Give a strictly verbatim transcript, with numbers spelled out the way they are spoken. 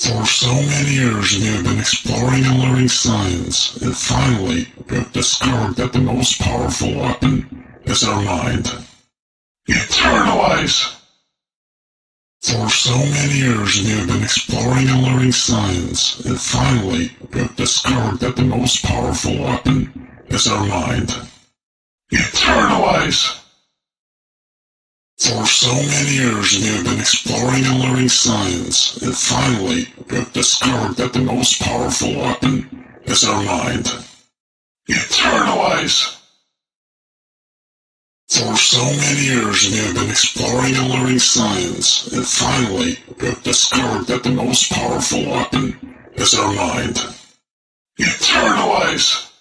For so many years we have been exploring and learning science, and finally we have discovered that the most powerful weapon is our mind. Eternalize! For so many years we have been exploring and learning science, and finally we have discovered that the most powerful weapon is our mind. Eternalize! For so many years we have been exploring and learning science, and finally we have discovered that the most powerful weapon is our mind. Eternalize! For so many years we have been exploring and learning science, and finally we have discovered that the most powerful weapon is our mind. Eternalize!